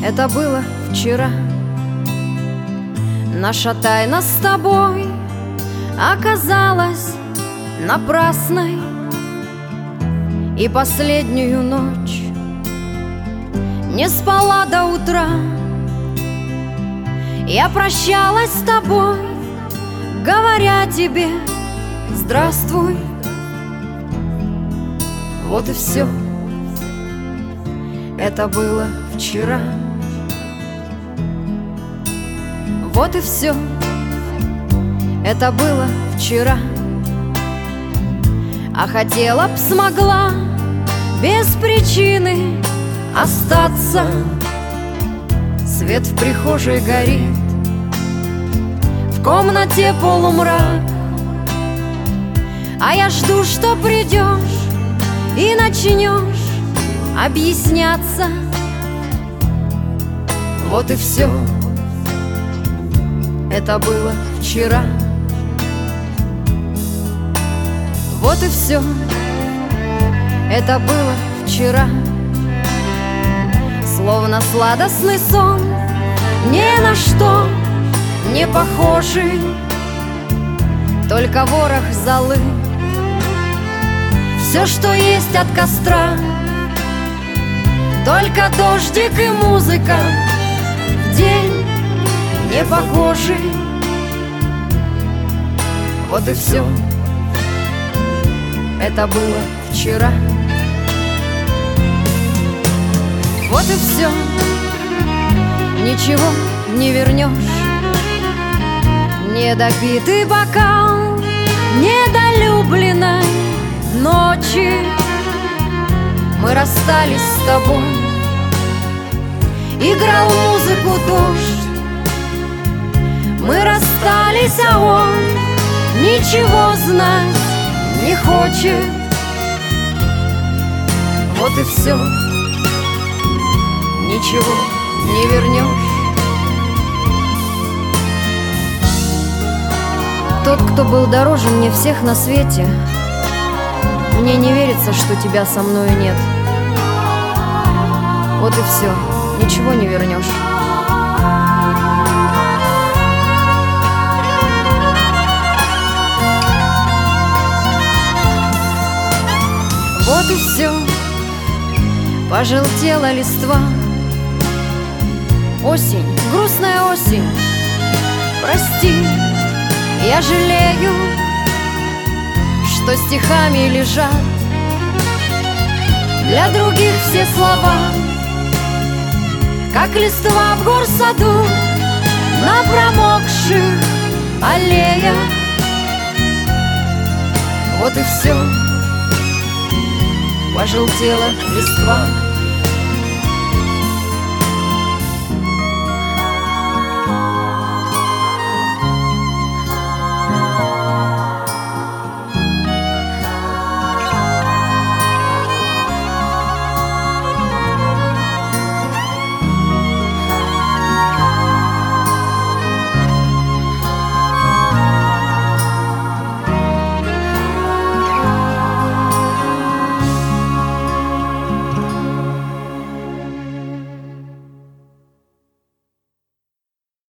Это было вчера. Наша тайна с тобой оказалась напрасной, и последнюю ночь не спала до утра. Я прощалась с тобой, говоря тебе здравствуй. Вот и все. Это было вчера. Вот и все. Это было вчера. А хотела б, смогла без причины остаться. Свет в прихожей горит, в комнате полумрак, а я жду, что придешь и начнешь объясняться. Вот и все. Это было вчера. Вот и все. Это было вчера. Словно сладостный сон, ни на что не похожий, только ворох золы. Все, что есть от костра, только дождик и музыка в день непогожий. Вот и все. Это было вчера. Вот и все. Ничего не вернешь. Недопитый бокал недолюбленной ночи. Мы расстались с тобой. Играл музыку дождь. Мы расстались, а он ничего знать не хочет. Вот и все. Ничего не вернешь. Тот, кто был дороже мне всех на свете, мне не верится, что тебя со мною нет. Вот и все. Ничего не вернешь. Вот и все. Пожелтела листва. Осень, грустная осень. Прости, я жалею, что стихами лежат для других все слова, как листва в горсаду на промокших аллеях. Вот и все. Пожелтела листва.